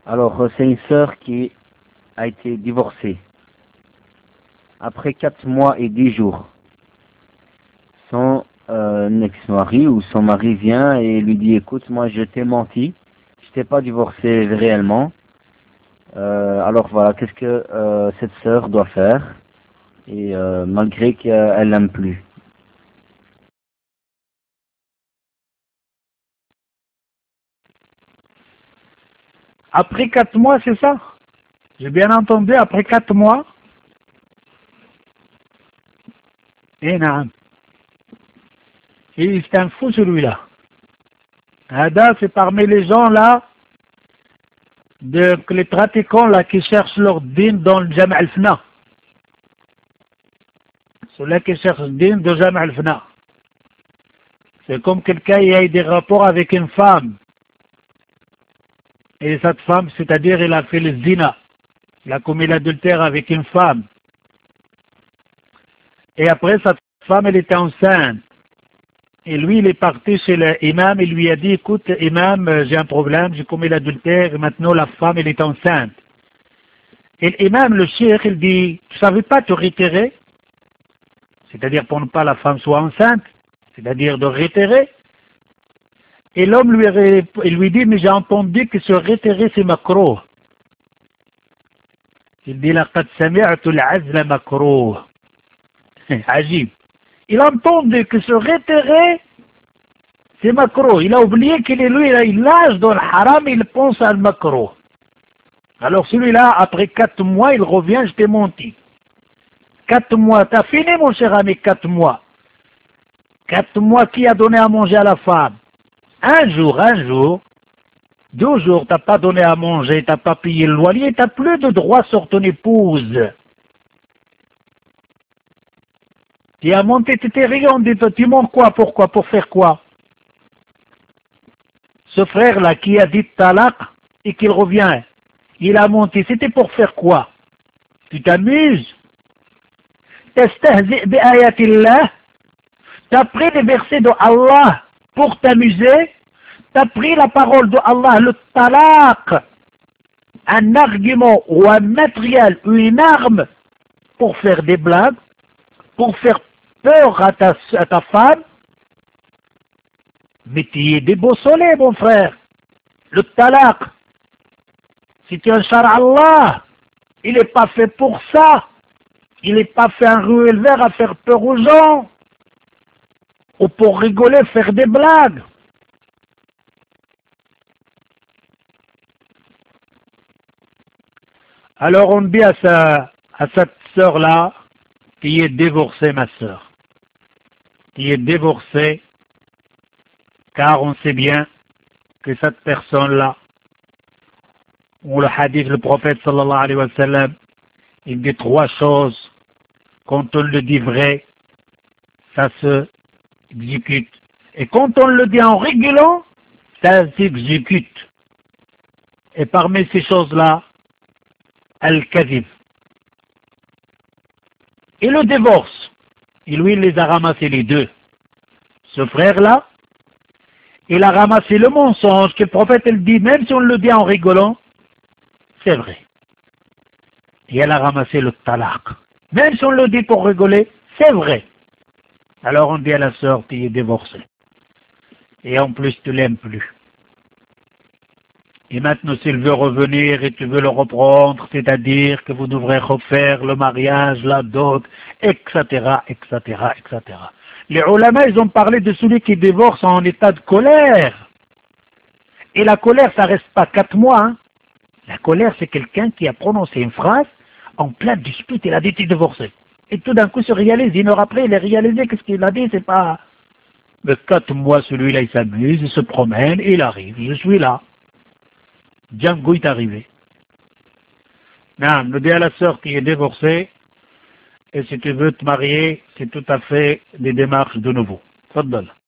Alors, c'est une sœur qui a été divorcée. Après 4 mois et 10 jours, son ex-mari ou son mari vient et lui dit, écoute, moi je t'ai menti, je t'ai pas divorcé réellement. Alors voilà, qu'est-ce que cette sœur doit faire, et malgré qu'elle l'aime plus. Après 4 mois, c'est ça? J'ai bien entendu, après 4 mois. Eh non. Et c'est un fou celui-là. Ada, c'est parmi les gens là, les pratiquants là qui cherchent leur dîne dans le Jam' al-Fna. Ceux-là qui cherchent le dîne de Jam' al-Fna. C'est comme quelqu'un qui a eu des rapports avec une femme. Et cette femme, c'est-à-dire il a fait le zina. Il a commis l'adultère avec une femme. Et après, cette femme, elle était enceinte. Et lui, il est parti chez l'imam, il lui a dit, écoute, imam, j'ai un problème, j'ai commis l'adultère, et maintenant la femme, elle est enceinte. Et l'imam, le cheikh, il dit, tu savais pas te réitérer? C'est-à-dire pour ne pas la femme soit enceinte, c'est-à-dire de réitérer. Et l'homme lui dit, mais j'ai entendu que se réitérer, c'est makrouh. Il dit, laqad sami'tu al-'azla makrouh. Ajib. Il a entendu que se réitérer, c'est makrouh. Il a oublié qu'il est lui, il nage dans le haram, il pense à le makrouh. Alors celui-là, après 4 mois, il revient, je t'ai menti. 4 mois, t'as fini mon cher ami, 4 mois. 4 mois, qui a donné à manger à la femme? Un jour, 2 jours, t'as pas donné à manger, t'as pas payé le loyer, t'as plus de droit sur ton épouse. Tu as monté, tu t'es rien, on dit, tu montes quoi, pourquoi, pour faire quoi? Ce frère-là qui a dit talaq et qu'il revient, il a monté, c'était pour faire quoi? Tu t'amuses? Tastahzi' bi ayatillah? T'as pris les versets de Allah pour t'amuser? T'as pris la parole de Allah, le talaq, un argument ou un matériel ou une arme pour faire des blagues, pour faire peur à ta femme? Mais tu es déboussolé, mon frère. Le talaq, c'est un char Allah. Il n'est pas fait pour ça. Il n'est pas fait un ruelle vert à faire peur aux gens. Ou pour rigoler, faire des blagues. Alors on dit à cette sœur-là, qui est divorcée, ma sœur, qui est divorcée, car on sait bien que cette personne-là, ou le hadith, le prophète sallallahu alayhi wa sallam, il dit 3 choses. Quand on le dit vrai, ça se exécute. Et quand on le dit en rigolant, ça s'exécute. Et parmi ces choses-là, al-kadhib. Et le divorce. Et lui, il les a ramassés les deux. Ce frère-là, il a ramassé le mensonge que le prophète, il dit, même si on le dit en rigolant, c'est vrai. Et elle a ramassé le talaq. Même si on le dit pour rigoler, c'est vrai. Alors on dit à la sœur, tu es divorcée. Et en plus, tu l'aimes plus. Et maintenant, s'il veut revenir et tu veux le reprendre, c'est-à-dire que vous devrez refaire le mariage, la dot, etc., etc., etc. Les ulama, ils ont parlé de celui qui divorce en état de colère. Et la colère, ça reste pas 4 mois. Hein. La colère, c'est quelqu'un qui a prononcé une phrase en pleine dispute, il a dit tu es divorcé. Et tout d'un coup, il se réalise, 1 heure après, il est réalisé que ce qu'il a dit, c'est pas... Mais 4 mois, celui-là, il s'amuse, il se promène, et il arrive, je suis là. Django est arrivé. Non, me dis à la sœur qui est divorcée, et si tu veux te marier, c'est tout à fait des démarches de nouveau. Faddal.